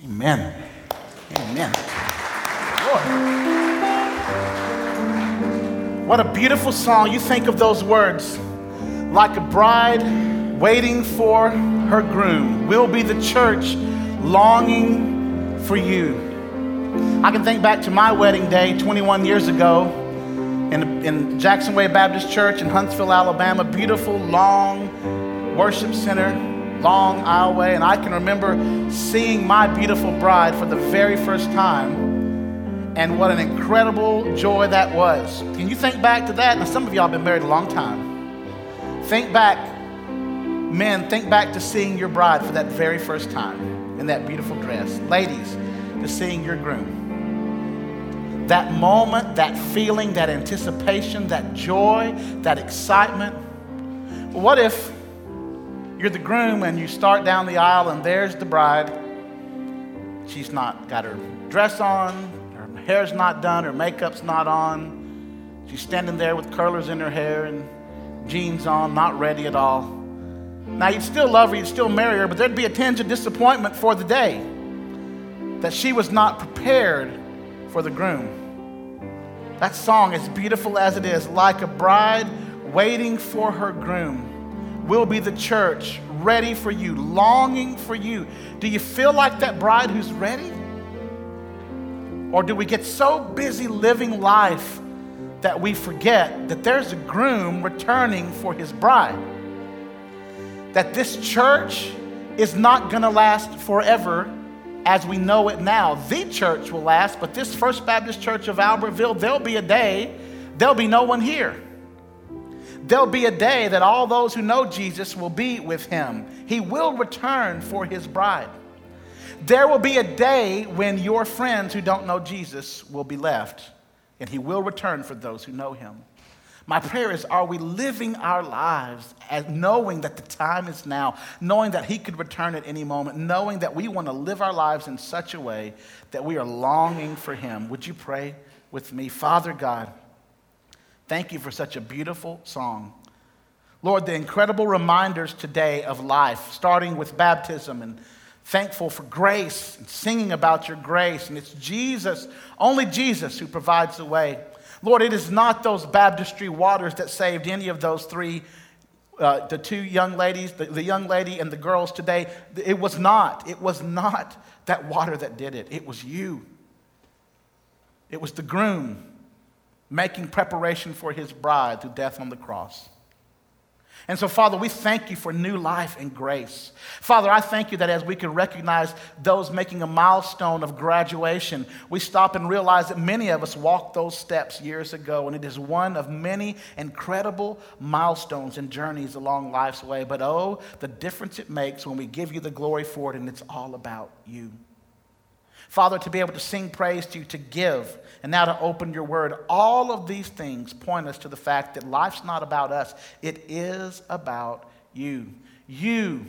Amen. Amen. Lord. What a beautiful song. You think of those words. Like a bride waiting for her groom, will be the church longing for you. I can think back to my wedding day 21 years ago in Jackson Way Baptist Church in Huntsville, Alabama. Beautiful, long worship center, long aisleway. And I can remember seeing my beautiful bride for the very first time. And what an incredible joy that was. Can you think back to that? Now, some of y'all have been married a long time. Think back, men, think back to seeing your bride for that very first time in that beautiful dress. Ladies, to seeing your groom. That moment, that feeling, that anticipation, that joy, that excitement. But what if you're the groom and you start down the aisle and there's the bride. She's not got her dress on, her hair's not done, her makeup's not on. She's standing there with curlers in her hair and jeans on, not ready at all. Now, you'd still love her, you'd still marry her, but there'd be a tinge of disappointment for the day that she was not prepared for the groom. That song, as beautiful as it is, like a bride waiting for her groom, will be the church ready for you, longing for you. Do you feel like that bride who's ready? Or do we get so busy living life that we forget that there's a groom returning for his bride? That this church is not going to last forever as we know it now. The church will last, but this First Baptist Church of Albertville, there'll be a day, there'll be no one here. There'll be a day that all those who know Jesus will be with him. He will return for his bride. There will be a day when your friends who don't know Jesus will be left, and he will return for those who know him. My prayer is, are we living our lives as knowing that the time is now, knowing that he could return at any moment, knowing that we want to live our lives in such a way that we are longing for him? Would you pray with me? Father God, thank you for such a beautiful song. Lord, the incredible reminders today of life, starting with baptism and thankful for grace and singing about your grace. And it's Jesus, only Jesus, who provides the way. Lord, it is not those baptistry waters that saved any of those three, the two young ladies, the young lady and the girls today. It was not that water that did it. It was you. It was the groom making preparation for his bride through death on the cross. And so, Father, we thank you for new life and grace. Father, I thank you that as we can recognize those making a milestone of graduation, we stop and realize that many of us walked those steps years ago, and it is one of many incredible milestones and journeys along life's way. But oh, the difference it makes when we give you the glory for it, and it's all about you. Father, to be able to sing praise to you, to give, and now to open your word, all of these things point us to the fact that life's not about us. It is about you. You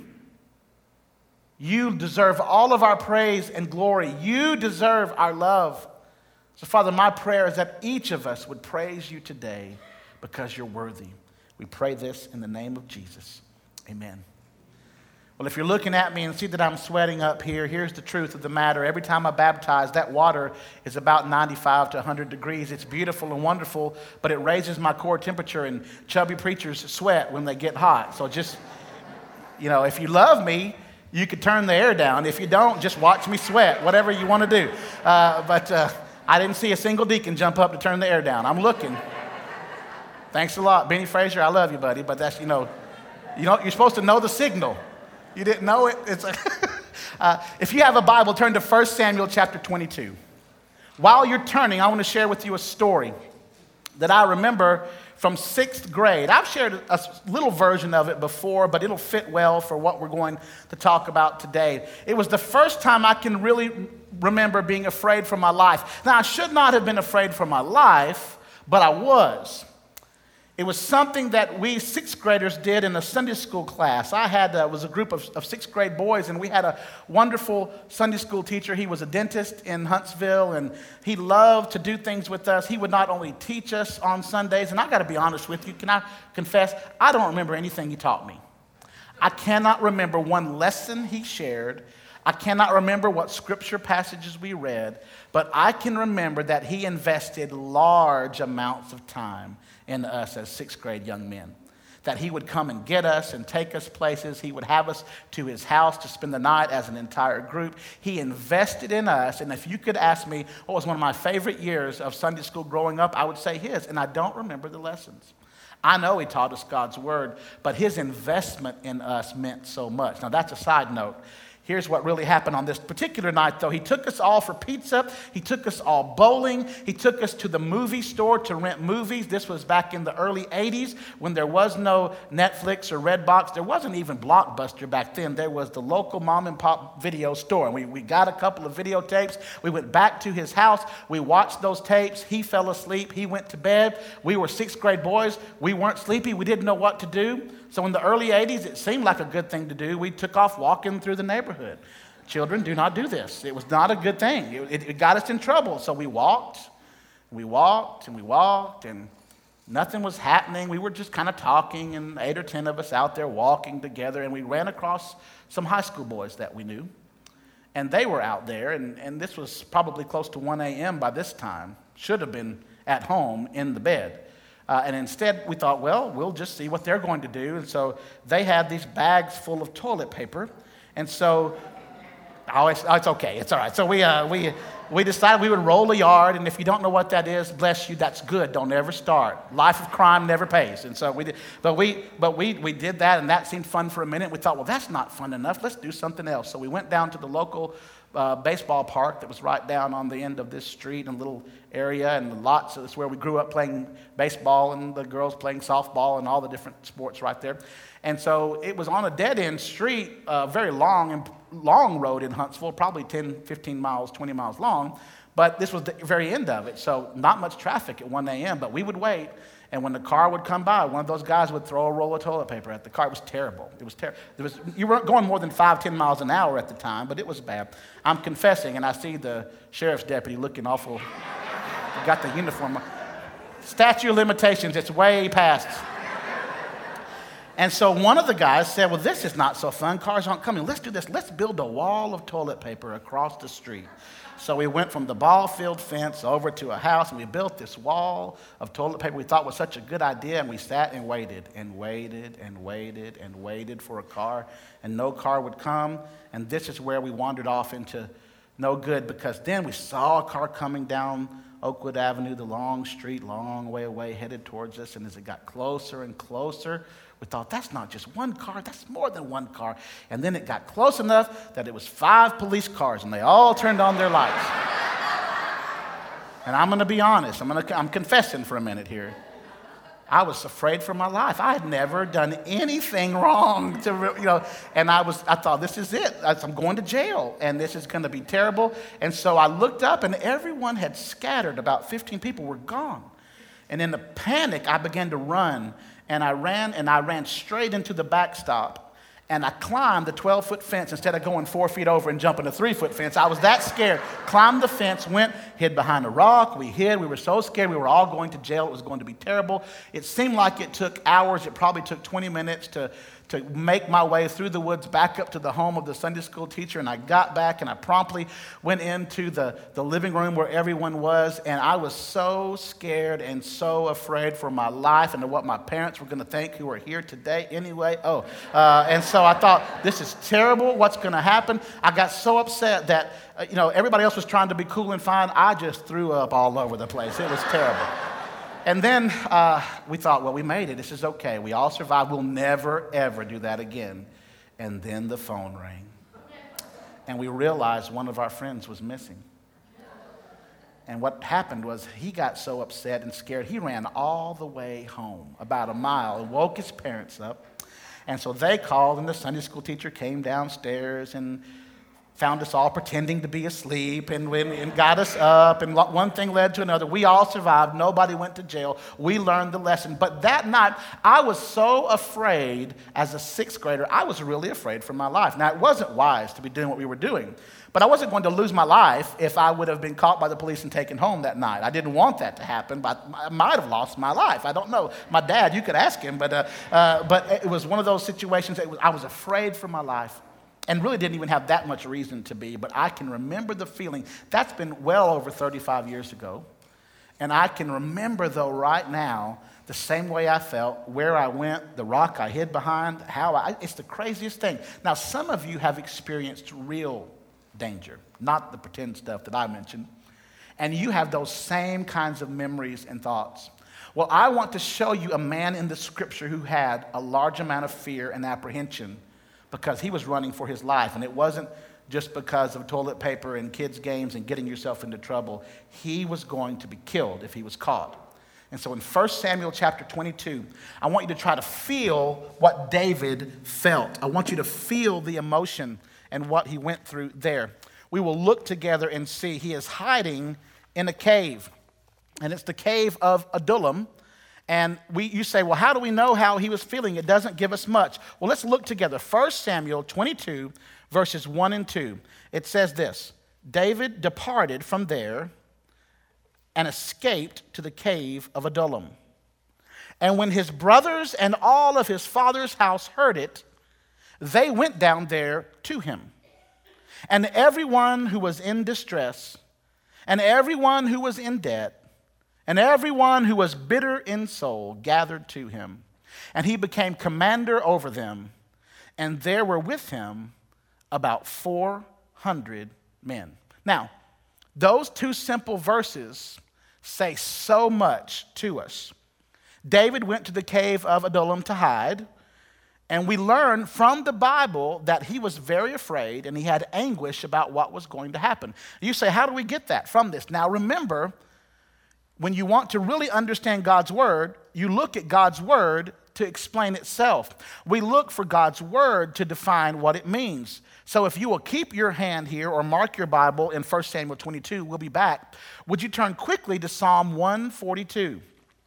deserve all of our praise and glory. You deserve our love. So, Father, my prayer is that each of us would praise you today because you're worthy. We pray this in the name of Jesus. Amen. Well, if you're looking at me and see that I'm sweating up here, here's the truth of the matter. Every time I baptize, that water is about 95 to 100 degrees. It's beautiful and wonderful, but it raises my core temperature, and chubby preachers sweat when they get hot. So just, if you love me, you could turn the air down. If you don't, just watch me sweat, whatever you want to do. But I didn't see a single deacon jump up to turn the air down. I'm looking. Thanks a lot. Benny Fraser, I love you, buddy, but that's, you're supposed to know the signal. You didn't know it? It's if you have a Bible, turn to 1 Samuel chapter 22. While you're turning, I want to share with you a story that I remember from 6th grade. I've shared a little version of it before, but it'll fit well for what we're going to talk about today. It was the first time I can really remember being afraid for my life. Now, I should not have been afraid for my life, but I was. It was something that we 6th graders did in a Sunday school class. Was a group of 6th grade boys, and we had a wonderful Sunday school teacher. He was a dentist in Huntsville, and he loved to do things with us. He would not only teach us on Sundays, and I got to be honest with you, can I confess, I don't remember anything he taught me. I cannot remember one lesson he shared. I cannot remember what scripture passages we read, but I can remember that he invested large amounts of time in us as sixth grade young men. That he would come and get us and take us places. He would have us to his house to spend the night as an entire group. He invested in us. And if you could ask me what was one of my favorite years of Sunday school growing up, I would say his. And I don't remember the lessons. I know he taught us God's word, but his investment in us meant so much. Now, that's a side note. Here's what really happened on this particular night, though. He took us all for pizza. He took us all bowling. He took us to the movie store to rent movies. This was back in the early 80s when there was no Netflix or Redbox. There wasn't even Blockbuster back then. There was the local mom and pop video store. And we got a couple of videotapes. We went back to his house. We watched those tapes. He fell asleep. He went to bed. We were sixth grade boys. We weren't sleepy. We didn't know what to do. So in the early 80s, it seemed like a good thing to do. We took off walking through the neighborhood. Children, do not do this. It was not a good thing. It got us in trouble. So we walked, and nothing was happening. We were just kind of talking, and 8 or 10 of us out there walking together, and we ran across some high school boys that we knew. And they were out there, and this was probably close to 1 a.m. by this time. Should have been at home in the bed. And instead, we thought, well, we'll just see what they're going to do. And so they had these bags full of toilet paper. And so, it's okay. It's all right. So we decided we would roll a yard. And if you don't know what that is, bless you, that's good. Don't ever start. Life of crime never pays. And so we did. But we did that, and that seemed fun for a minute. We thought, well, that's not fun enough. Let's do something else. So we went down to the local baseball park that was right down on the end of this street in a little area, and the lots. So it's where we grew up playing baseball, and the girls playing softball and all the different sports right there. And so it was on a dead-end street, very long road in Huntsville, probably 10, 15 miles, 20 miles long. But this was the very end of it, so not much traffic at 1 a.m. But we would wait, and when the car would come by, one of those guys would throw a roll of toilet paper at the car. It was terrible. It was terrible. You weren't going more than 5, 10 miles an hour at the time, but it was bad. I'm confessing, and I see the sheriff's deputy looking awful. Got the uniform on. Statute of limitations, it's way past. And so one of the guys said, well, this is not so fun. Cars aren't coming. Let's do this. Let's build a wall of toilet paper across the street. So we went from the ball field fence over to a house, and we built this wall of toilet paper we thought was such a good idea, and we sat and waited and waited and waited and waited for a car, and no car would come. And this is where we wandered off into no good, because then we saw a car coming down Oakwood Avenue, the long street, long way away, headed towards us. And as it got closer and closer, we thought, that's not just one car, that's more than one car. And then it got close enough that it was 5 police cars, and they all turned on their lights. And I'm going to be honest, I'm confessing for a minute here. I was afraid for my life. I had never done anything wrong, and I thought, this is it. I'm going to jail, and this is going to be terrible. And so I looked up, and everyone had scattered. About 15 people were gone. And in the panic, I began to run, and I ran straight into the backstop. And I climbed the 12-foot fence instead of going 4 feet over and jumping a 3-foot fence. I was that scared. Climbed the fence, went, hid behind a rock. We hid. We were so scared. We were all going to jail. It was going to be terrible. It seemed like it took hours. It probably took 20 minutes to make my way through the woods back up to the home of the Sunday school teacher. And I got back, and I promptly went into the living room where everyone was. And I was so scared and so afraid for my life and what my parents were going to think, who are here today anyway. And so I thought, this is terrible. What's going to happen? I got so upset that, everybody else was trying to be cool and fine. I just threw up all over the place. It was terrible. And then we thought, well, we made it. This is okay. We all survived. We'll never, ever do that again. And then the phone rang. And we realized one of our friends was missing. And what happened was he got so upset and scared, he ran all the way home, about a mile, and woke his parents up. And so they called, and the Sunday school teacher came downstairs and found us all pretending to be asleep and got us up, and one thing led to another. We all survived. Nobody went to jail. We learned the lesson. But that night, I was so afraid as a 6th grader. I was really afraid for my life. Now, it wasn't wise to be doing what we were doing, but I wasn't going to lose my life if I would have been caught by the police and taken home that night. I didn't want that to happen, but I might have lost my life. I don't know. My dad, you could ask him, but it was one of those situations that I was afraid for my life. and really didn't even have that much reason to be, but I can remember the feeling. That's been well over 35 years ago. And I can remember, though, right now, the same way I felt, where I went, the rock I hid behind, it's the craziest thing. Now, some of you have experienced real danger, not the pretend stuff that I mentioned, and you have those same kinds of memories and thoughts. Well, I want to show you a man in the scripture who had a large amount of fear and apprehension because he was running for his life, and it wasn't just because of toilet paper and kids' games and getting yourself into trouble. He was going to be killed if he was caught. And so in 1 Samuel chapter 22, I want you to try to feel what David felt. I want you to feel the emotion and what he went through there. We will look together and see he is hiding in a cave. And it's the cave of Adullam. And you say, well, how do we know how he was feeling? It doesn't give us much. Well, let's look together. 1 Samuel 22, verses 1 and 2. It says this: David departed from there and escaped to the cave of Adullam. And when his brothers and all of his father's house heard it, they went down there to him. And everyone who was in distress, and everyone who was in debt, and everyone who was bitter in soul gathered to him. And he became commander over them. And there were with him about 400 men. Now, those two simple verses say so much to us. David went to the cave of Adullam to hide, and we learn from the Bible that he was very afraid and he had anguish about what was going to happen. You say, how do we get that from this? Now remember, when you want to really understand God's word, you look at God's word to explain itself. We look for God's word to define what it means. So if you will keep your hand here or mark your Bible in 1 Samuel 22, we'll be back. Would you turn quickly to Psalm 142?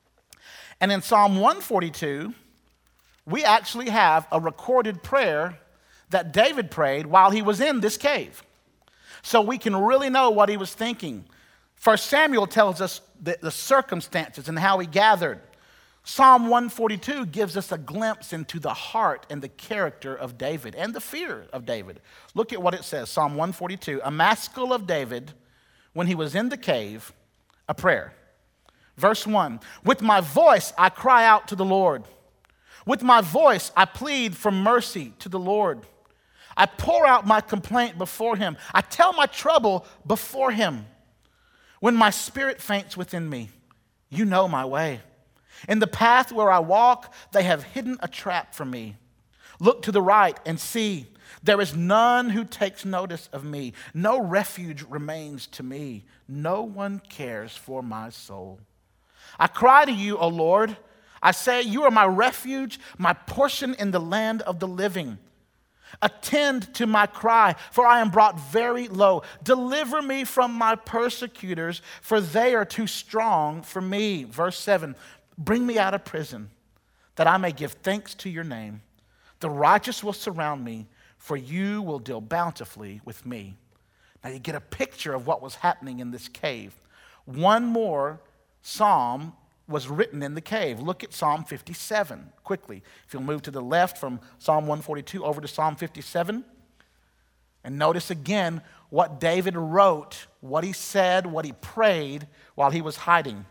And in Psalm 142, we actually have a recorded prayer that David prayed while he was in this cave. So we can really know what he was thinking. 1 Samuel tells us the circumstances and how he gathered. Psalm 142 gives us a glimpse into the heart and the character of David and the fear of David. Look at what it says, Psalm 142, a maskil of David when he was in the cave, a prayer. Verse 1, with my voice I cry out to the Lord. With my voice I plead for mercy to the Lord. I pour out my complaint before him. I tell my trouble before him. When my spirit faints within me, you know my way. In the path where I walk, they have hidden a trap for me. Look to the right and see. There is none who takes notice of me. No refuge remains to me. No one cares for my soul. I cry to you, O Lord. I say, you are my refuge, my portion in the land of the living. Attend to my cry, for I am brought very low. Deliver me from my persecutors, for they are too strong for me. Verse 7, bring me out of prison, that I may give thanks to your name. The righteous will surround me, for you will deal bountifully with me. Now you get a picture of what was happening in this cave. One more psalm was written in the cave. Look at Psalm 57 quickly. If you'll move to the left from Psalm 142 over to Psalm 57. And notice again what David wrote, what he said, what he prayed while he was hiding.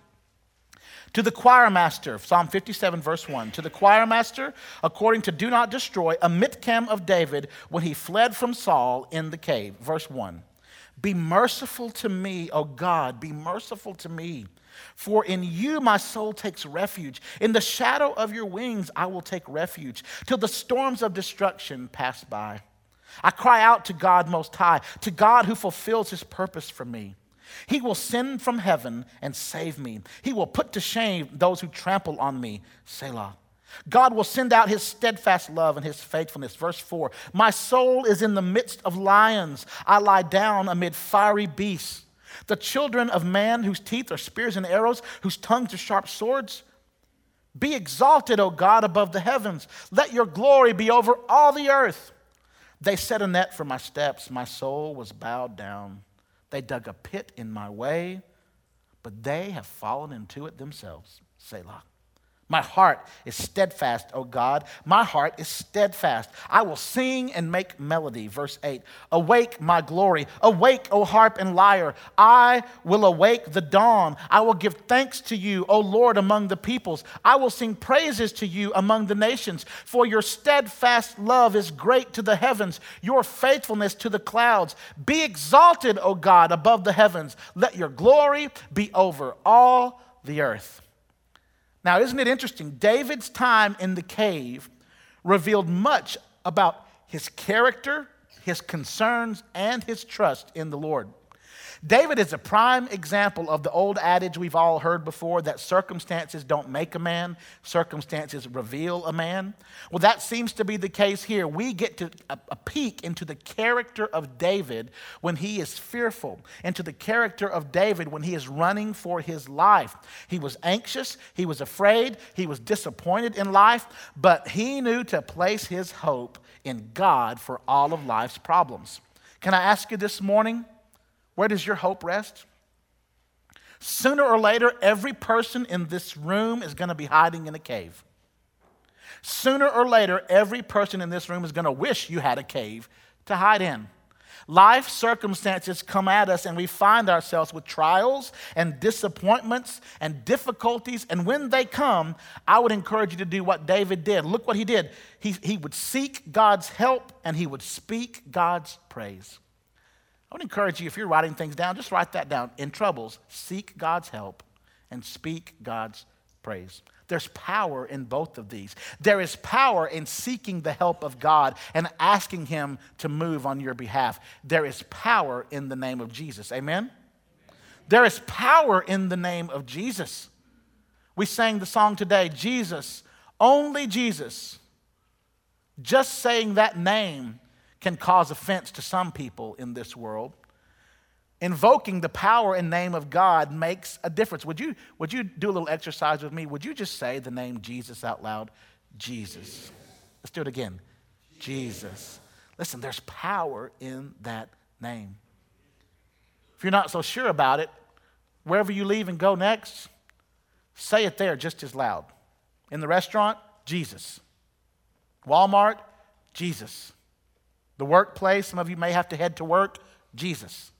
To the choir master, Psalm 57 verse 1. To the choir master, according to do not destroy, a mitkam of David when he fled from Saul in the cave. Verse 1. Be merciful to me, O God, be merciful to me. For in you my soul takes refuge. In the shadow of your wings I will take refuge, till the storms of destruction pass by. I cry out to God Most High, to God who fulfills his purpose for me. He will send from heaven and save me. He will put to shame those who trample on me. Selah. God will send out his steadfast love and his faithfulness. Verse 4, my soul is in the midst of lions. I lie down amid fiery beasts. The children of man whose teeth are spears and arrows, whose tongues are sharp swords. Be exalted, O God, above the heavens. Let your glory be over all the earth. They set a net for my steps. My soul was bowed down. They dug a pit in my way, but they have fallen into it themselves. Selah. My heart is steadfast, O God. My heart is steadfast. I will sing and make melody. Verse 8. Awake, my glory. Awake, O harp and lyre. I will awake the dawn. I will give thanks to you, O Lord, among the peoples. I will sing praises to you among the nations. For your steadfast love is great to the heavens, your faithfulness to the clouds. Be exalted, O God, above the heavens. Let your glory be over all the earth. Now, isn't it interesting? David's time in the cave revealed much about his character, his concerns, and his trust in the Lord. David is a prime example of the old adage we've all heard before that circumstances don't make a man, circumstances reveal a man. Well, that seems to be the case here. We get to a peek into the character of David when he is fearful, into the character of David when he is running for his life. He was anxious, he was afraid, he was disappointed in life, but he knew to place his hope in God for all of life's problems. Can I ask you this morning? Where does your hope rest? Sooner or later, every person in this room is going to be hiding in a cave. Sooner or later, every person in this room is going to wish you had a cave to hide in. Life circumstances come at us and we find ourselves with trials and disappointments and difficulties. And when they come, I would encourage you to do what David did. Look what he did. He would seek God's help and he would speak God's praise. I would encourage you, if you're writing things down, just write that down. In troubles, seek God's help and speak God's praise. There's power in both of these. There is power in seeking the help of God and asking him to move on your behalf. There is power in the name of Jesus. Amen? There is power in the name of Jesus. We sang the song today, Jesus, only Jesus. Just saying that name can cause offense to some people in this world. Invoking the power and name of God makes a difference. Would you do a little exercise with me? Would you just say the name Jesus out loud? Jesus. Let's do it again. Jesus. Listen, there's power in that name. If you're not so sure about it, wherever you leave and go next, say it there just as loud. In the restaurant, Jesus. Walmart, Jesus. The workplace, some of you may have to head to work, Jesus.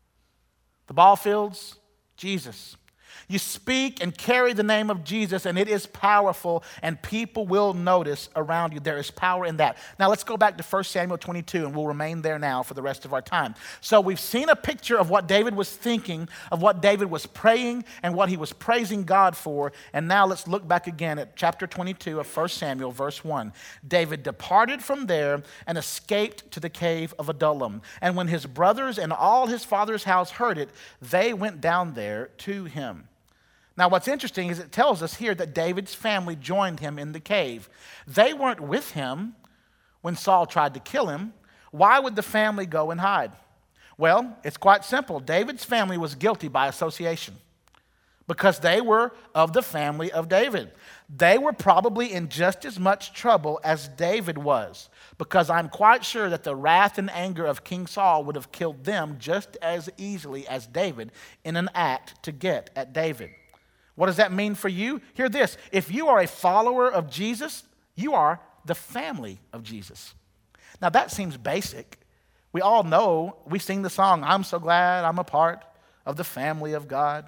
The ball fields, Jesus. You speak and carry the name of Jesus, and it is powerful, and people will notice around you. There is power in that. Now, let's go back to 1 Samuel 22, and we'll remain there now for the rest of our time. So we've seen a picture of what David was thinking, of what David was praying, and what he was praising God for. And now let's look back again at chapter 22 of 1 Samuel, verse 1. David departed from there and escaped to the cave of Adullam. And when his brothers and all his father's house heard it, they went down there to him. Now, what's interesting is it tells us here that David's family joined him in the cave. They weren't with him when Saul tried to kill him. Why would the family go and hide? Well, it's quite simple. David's family was guilty by association because they were of the family of David. They were probably in just as much trouble as David was, because I'm quite sure that the wrath and anger of King Saul would have killed them just as easily as David in an act to get at David. What does that mean for you? Hear this. If you are a follower of Jesus, you are the family of Jesus. Now, that seems basic. We all know, we sing the song, I'm so glad I'm a part of the family of God.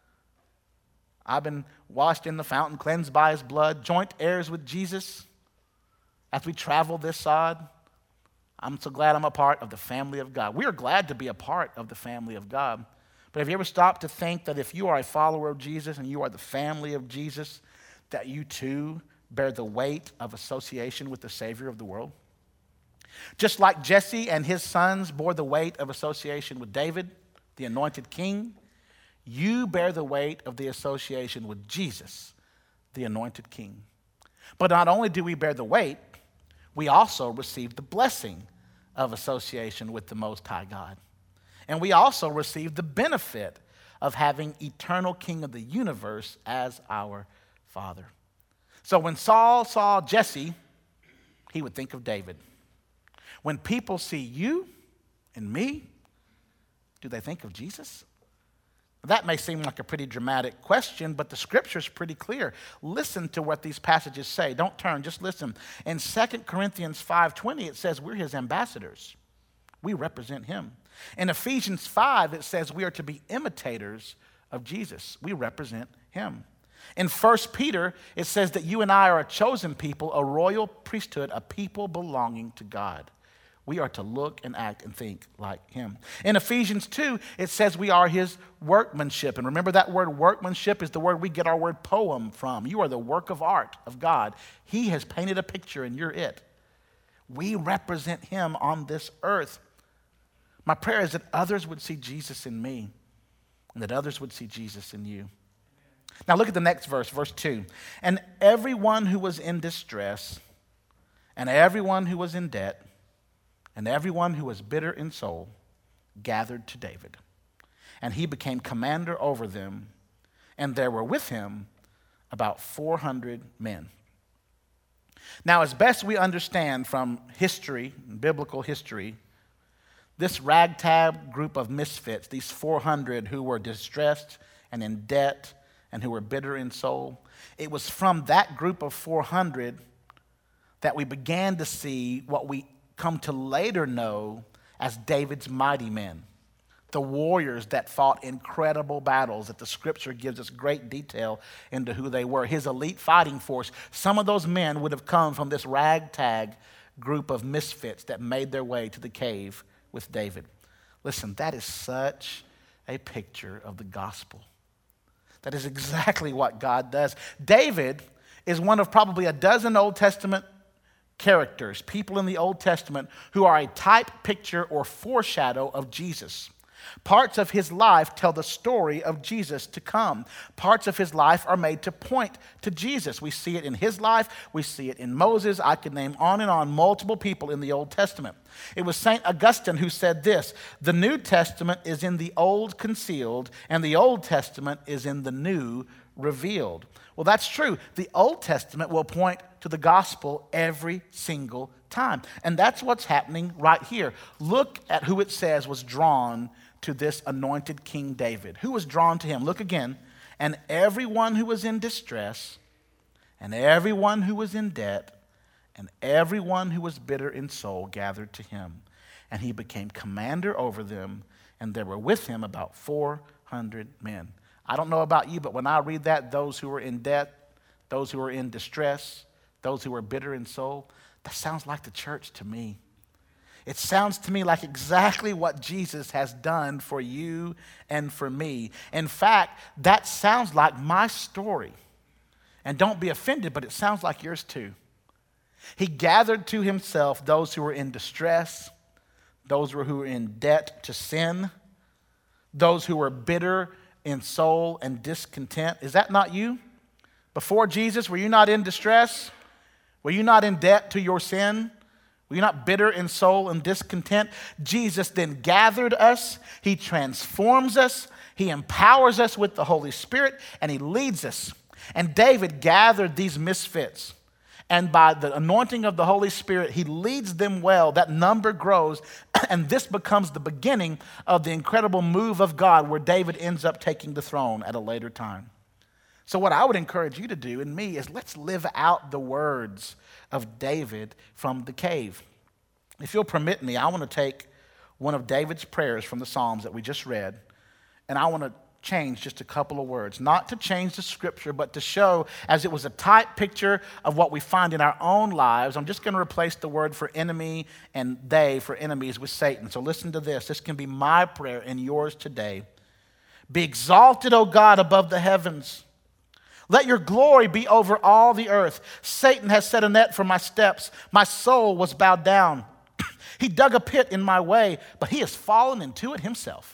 I've been washed in the fountain, cleansed by his blood, joint heirs with Jesus. As we travel this sod, I'm so glad I'm a part of the family of God. We are glad to be a part of the family of God. But have you ever stopped to think that if you are a follower of Jesus and you are the family of Jesus, that you too bear the weight of association with the Savior of the world? Just like Jesse and his sons bore the weight of association with David, the anointed king, you bear the weight of the association with Jesus, the anointed king. But not only do we bear the weight, we also receive the blessing of association with the Most High God. And we also receive the benefit of having eternal King of the universe as our Father. So when Saul saw Jesse, he would think of David. When people see you and me, do they think of Jesus? That may seem like a pretty dramatic question, but the scripture's pretty clear. Listen to what these passages say. Don't turn, just listen. In 2 Corinthians 5:20, it says we're his ambassadors. We represent him. In Ephesians 5, it says we are to be imitators of Jesus. We represent him. In 1 Peter, it says that you and I are a chosen people, a royal priesthood, a people belonging to God. We are to look and act and think like him. In Ephesians 2, it says we are his workmanship. And remember, that word workmanship is the word we get our word poem from. You are the work of art of God. He has painted a picture and you're it. We represent him on this earth. My prayer is that others would see Jesus in me and that others would see Jesus in you. Now look at the next verse, verse 2. And everyone who was in distress, and everyone who was in debt, and everyone who was bitter in soul gathered to David. And he became commander over them, and there were with him about 400 men. Now, as best we understand from history, biblical history, this ragtag group of misfits, these 400 who were distressed and in debt and who were bitter in soul, it was from that group of 400 that we began to see what we come to later know as David's mighty men, the warriors that fought incredible battles that the scripture gives us great detail into who they were. His elite fighting force, some of those men would have come from this ragtag group of misfits that made their way to the cave with David. Listen, that is such a picture of the gospel. That is exactly what God does. David is one of probably a dozen Old Testament characters, people in the Old Testament who are a type, picture, or foreshadow of Jesus. Parts of his life tell the story of Jesus to come. Parts of his life are made to point to Jesus. We see it in his life. We see it in Moses. I could name on and on multiple people in the Old Testament. It was St. Augustine who said this: the New Testament is in the Old concealed, and the Old Testament is in the New revealed. Well, that's true. The Old Testament will point to the gospel every single time. And that's what's happening right here. Look at who it says was drawn to this anointed King David. Who was drawn to him? Look again. And everyone who was in distress, and everyone who was in debt, and everyone who was bitter in soul gathered to him. And he became commander over them, and there were with him about 400 men. I don't know about you, but when I read that, those who were in debt, those who were in distress, those who were bitter in soul, that sounds like the church to me. It sounds to me like exactly what Jesus has done for you and for me. In fact, that sounds like my story. And don't be offended, but it sounds like yours too. He gathered to himself those who were in distress, those who were in debt to sin, those who were bitter in soul and discontent. Is that not you? Before Jesus, were you not in distress? Were you not in debt to your sin? Were you not bitter in soul and discontent? Jesus then gathered us. He transforms us. He empowers us with the Holy Spirit, and he leads us. And David gathered these misfits. And by the anointing of the Holy Spirit, he leads them well. That number grows, and this becomes the beginning of the incredible move of God where David ends up taking the throne at a later time. So what I would encourage you to do and me is let's live out the words of David from the cave. If you'll permit me, I want to take one of David's prayers from the Psalms that we just read, and I want to change just a couple of words, not to change the scripture, but to show as it was a type picture of what we find in our own lives. I'm just going to replace the word for enemy and they for enemies with Satan. So listen to this. This can be my prayer and yours today. Be exalted, O God, above the heavens. Let your glory be over all the earth. Satan has set a net for my steps. My soul was bowed down. He dug a pit in my way, but he has fallen into it himself.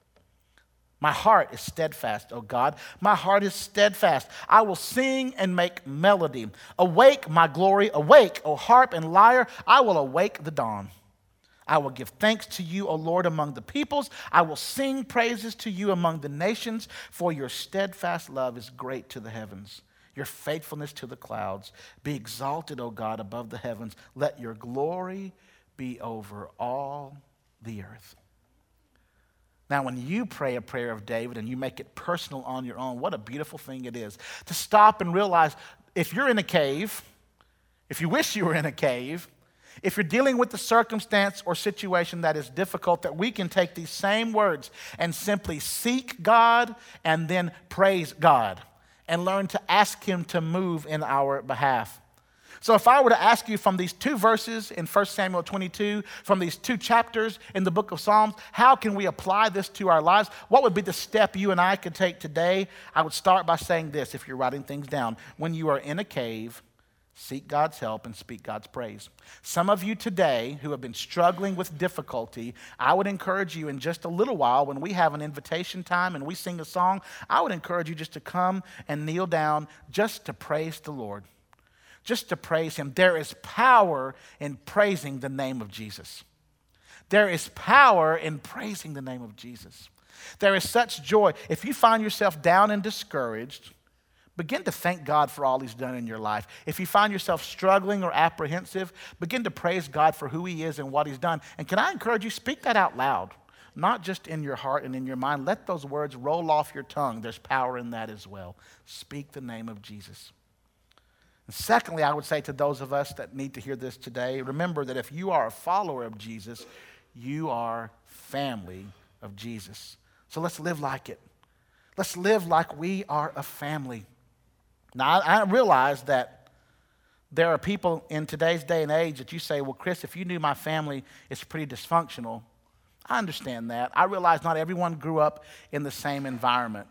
My heart is steadfast, O God. My heart is steadfast. I will sing and make melody. Awake, my glory. Awake, O harp and lyre. I will awake the dawn. I will give thanks to you, O Lord, among the peoples. I will sing praises to you among the nations, for your steadfast love is great to the heavens, your faithfulness to the clouds. Be exalted, O God, above the heavens. Let your glory be over all the earth. Now, when you pray a prayer of David and you make it personal on your own, what a beautiful thing it is to stop and realize if you're in a cave, if you wish you were in a cave, if you're dealing with the circumstance or situation that is difficult, that we can take these same words and simply seek God and then praise God and learn to ask Him to move in our behalf. So if I were to ask you from these two verses in 1 Samuel 22, from these two chapters in the book of Psalms, how can we apply this to our lives? What would be the step you and I could take today? I would start by saying this, if you're writing things down. When you are in a cave, seek God's help and speak God's praise. Some of you today who have been struggling with difficulty, I would encourage you in just a little while when we have an invitation time and we sing a song, I would encourage you just to come and kneel down just to praise the Lord. Just to praise Him. There is power in praising the name of Jesus. There is power in praising the name of Jesus. There is such joy. If you find yourself down and discouraged, begin to thank God for all He's done in your life. If you find yourself struggling or apprehensive, begin to praise God for who He is and what He's done. And can I encourage you, speak that out loud, not just in your heart and in your mind. Let those words roll off your tongue. There's power in that as well. Speak the name of Jesus. And secondly, I would say to those of us that need to hear this today, remember that if you are a follower of Jesus, you are family of Jesus. So let's live like it. Let's live like we are a family. Now, I realize that there are people in today's day and age that you say, well, Chris, if you knew my family, it's pretty dysfunctional. I understand that. I realize not everyone grew up in the same environment.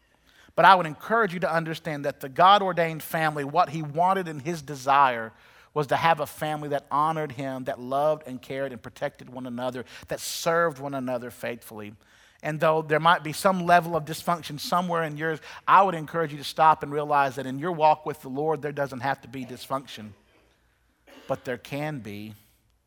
But I would encourage you to understand that the God-ordained family, what He wanted in His desire was to have a family that honored Him, that loved and cared and protected one another, that served one another faithfully. And though there might be some level of dysfunction somewhere in yours, I would encourage you to stop and realize that in your walk with the Lord, there doesn't have to be dysfunction. But there can be.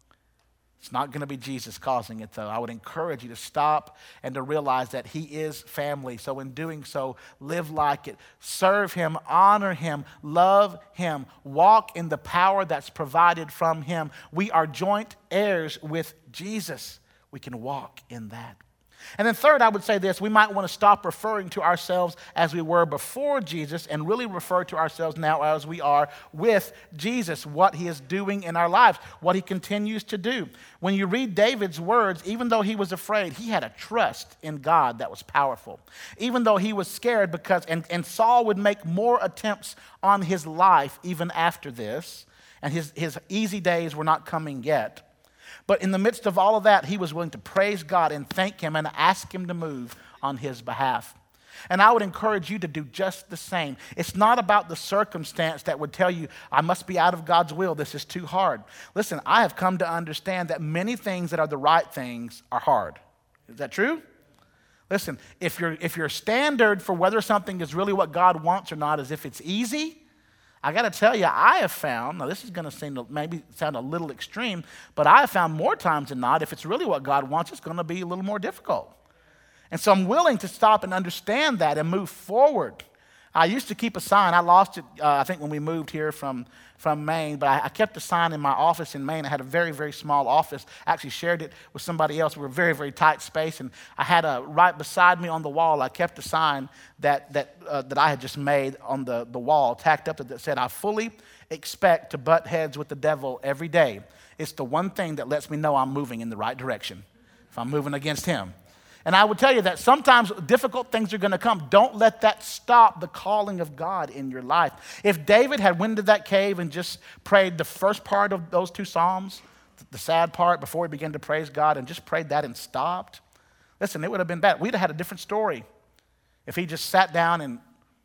It's not going to be Jesus causing it, though. I would encourage you to stop and to realize that He is family. So in doing so, live like it. Serve Him, honor Him, love Him, walk in the power that's provided from Him. We are joint heirs with Jesus. We can walk in that. And then third, I would say this, we might want to stop referring to ourselves as we were before Jesus and really refer to ourselves now as we are with Jesus, what He is doing in our lives, what He continues to do. When you read David's words, even though he was afraid, he had a trust in God that was powerful. Even though he was scared because, and Saul would make more attempts on his life even after this, and his easy days were not coming yet. But in the midst of all of that, he was willing to praise God and thank Him and ask Him to move on his behalf. And I would encourage you to do just the same. It's not about the circumstance that would tell you, I must be out of God's will, this is too hard. Listen, I have come to understand that many things that are the right things are hard. Is that true? Listen, if your standard for whether something is really what God wants or not is if it's easy, I got to tell you, I have found, now this is going to maybe sound a little extreme, but I have found more times than not, if it's really what God wants, it's going to be a little more difficult. And so I'm willing to stop and understand that and move forward. I used to keep a sign. I lost it, I think, when we moved here from Maine, but I kept a sign in my office in Maine. I had a very, very small office. I actually shared it with somebody else. We were a very, very tight space, and I had right beside me on the wall, I kept a sign that I had just made on the wall, tacked up that said, I fully expect to butt heads with the devil every day. It's the one thing that lets me know I'm moving in the right direction, if I'm moving against him. And I would tell you that sometimes difficult things are going to come. Don't let that stop the calling of God in your life. If David had went into that cave and just prayed the first part of those two Psalms, the sad part before he began to praise God, and just prayed that and stopped, listen, it would have been bad. We'd have had a different story if he just sat down and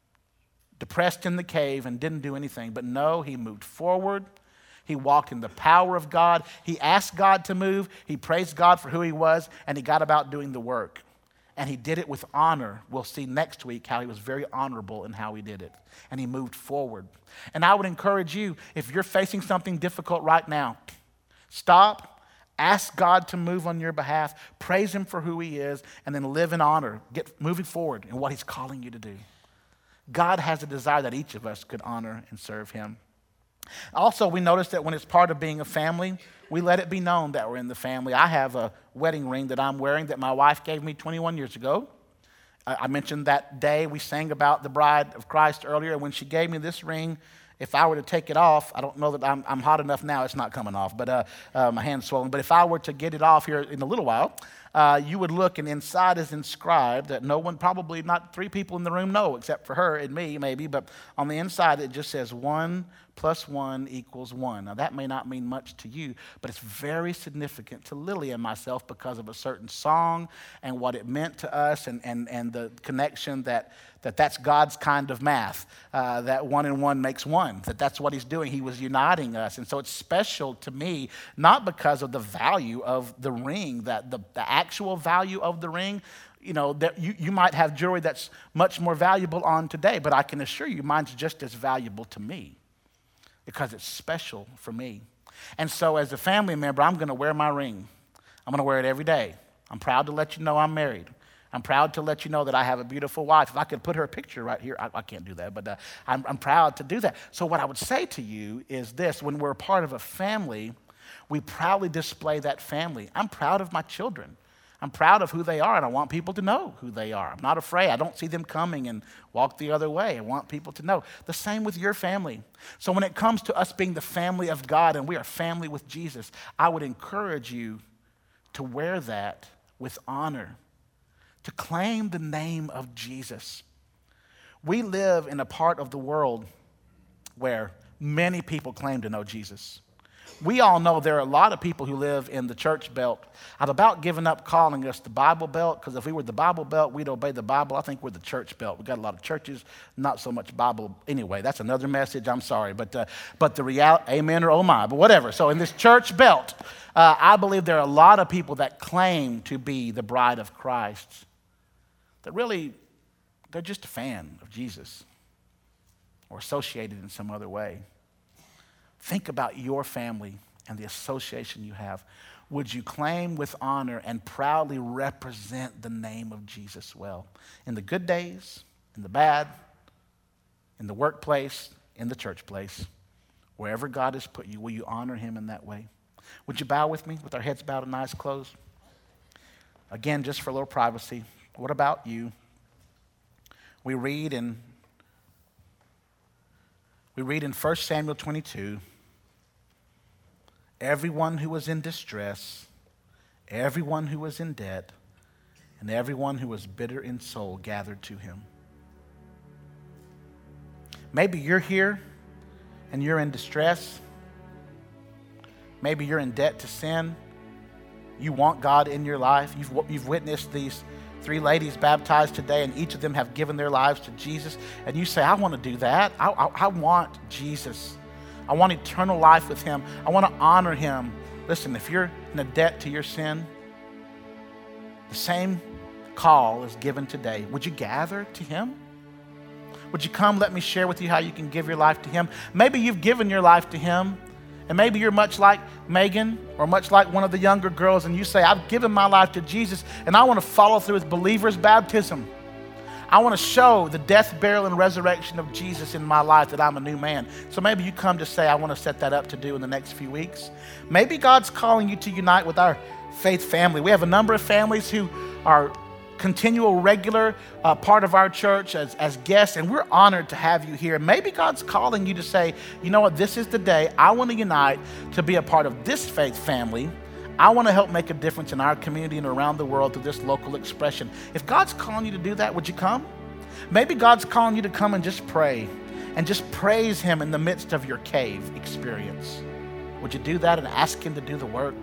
depressed in the cave and didn't do anything. But no, he moved forward. He walked in the power of God. He asked God to move. He praised God for who he was, and he got about doing the work. And he did it with honor. We'll see next week how he was very honorable in how he did it. And he moved forward. And I would encourage you, if you're facing something difficult right now, stop, ask God to move on your behalf, praise Him for who He is, and then live in honor. Get moving forward in what He's calling you to do. God has a desire that each of us could honor and serve Him. Also, we notice that when it's part of being a family, we let it be known that we're in the family. I have a wedding ring that I'm wearing that my wife gave me 21 years ago. I mentioned that day we sang about the bride of Christ earlier. When she gave me this ring, if I were to take it off, I don't know that I'm hot enough now. It's not coming off, but my hand's swollen. But if I were to get it off here in a little while, you would look, and inside is inscribed that no one, probably not 3 people in the room know, except for her and me maybe, but on the inside it just says 1 + 1 = 1. Now that may not mean much to you, but it's very significant to Lily and myself because of a certain song and what it meant to us, and the connection that's God's kind of math, that 1 and 1 makes 1, that's what he's doing. He was uniting us. And so it's special to me, not because of the value of the ring, that the actual value of the ring, that you might have jewelry that's much more valuable on today, but I can assure you mine's just as valuable to me because it's special for me. And so as a family member, I'm going to wear my ring. I'm going to wear it every day. I'm proud to let you know I'm married. I'm proud to let you know that I have a beautiful wife. If I could put her picture right here, I can't do that, but I'm proud to do that. So what I would say to you is this: when we're part of a family, we proudly display that family. I'm proud of my children. I'm proud of who they are, and I want people to know who they are. I'm not afraid. I don't see them coming and walk the other way. I want people to know. The same with your family. So when it comes to us being the family of God and we are family with Jesus, I would encourage you to wear that with honor, to claim the name of Jesus. We live in a part of the world where many people claim to know Jesus. We all know there are a lot of people who live in the church belt. I've about given up calling us the Bible Belt, because if we were the Bible Belt, we'd obey the Bible. I think we're the church belt. We've got a lot of churches, not so much Bible. Anyway, that's another message. I'm sorry. But the reality, amen or oh my, but whatever. So in this church belt, I believe there are a lot of people that claim to be the bride of Christ, that really, they're just a fan of Jesus or associated in some other way. Think about your family and the association you have. Would you claim with honor and proudly represent the name of Jesus well? In the good days, in the bad, in the workplace, in the church place, wherever God has put you, will you honor him in that way? Would you bow with me with our heads bowed and eyes closed? Again, just for a little privacy, what about you? We read in 1 Samuel 22, everyone who was in distress, everyone who was in debt, and everyone who was bitter in soul gathered to him. Maybe you're here and you're in distress. Maybe you're in debt to sin. You want God in your life. You've witnessed these 3 ladies baptized today, and each of them have given their lives to Jesus. And you say, I want to do that. I want Jesus. I want eternal life with him. I want to honor him. Listen, if you're in a debt to your sin, the same call is given today. Would you gather to him? Would you come? Let me share with you how you can give your life to him. Maybe you've given your life to him, and maybe you're much like Megan or much like one of the younger girls, and you say, I've given my life to Jesus, and I want to follow through with believer's baptism. I want to show the death, burial, and resurrection of Jesus in my life, that I'm a new man. So maybe you come to say, I want to set that up to do in the next few weeks. Maybe God's calling you to unite with our faith family. We have a number of families who are continual, regular part of our church as guests, and we're honored to have you here. Maybe God's calling you to say, you know what, this is the day I want to unite to be a part of this faith family. I want to help make a difference in our community and around the world through this local expression. If God's calling you to do that, would you come? Maybe God's calling you to come and just pray and just praise him in the midst of your cave experience. Would you do that and ask him to do the work?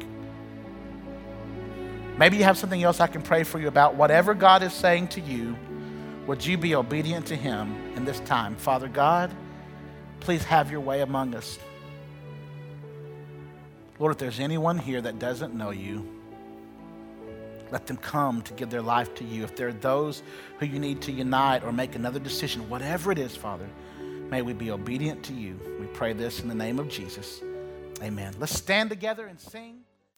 Maybe you have something else I can pray for you about. Whatever God is saying to you, would you be obedient to him in this time? Father God, please have your way among us. Lord, if there's anyone here that doesn't know you, let them come to give their life to you. If there are those who you need to unite or make another decision, whatever it is, Father, may we be obedient to you. We pray this in the name of Jesus. Amen. Let's stand together and sing.